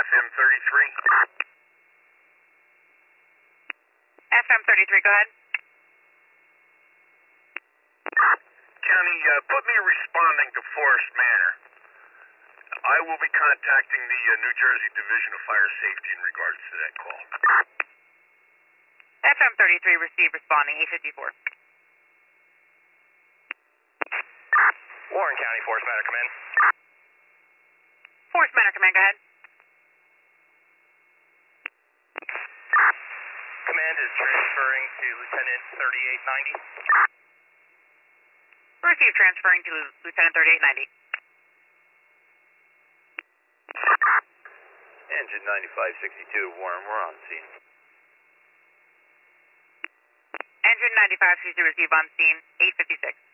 FM 33. FM 33, go ahead. County, put me responding to Forest Manor. I will be contacting the New Jersey Division of Fire Safety in regards to that call. FM 33, receive, responding, 854. Warren County, Forest Manor, come in. Forest Manor, come in, go ahead. Command is transferring to Lieutenant 3890. Receive, transferring to Lieutenant 3890. Engine 9562, Warren, we're on scene. Engine 9562, receive on scene, 856.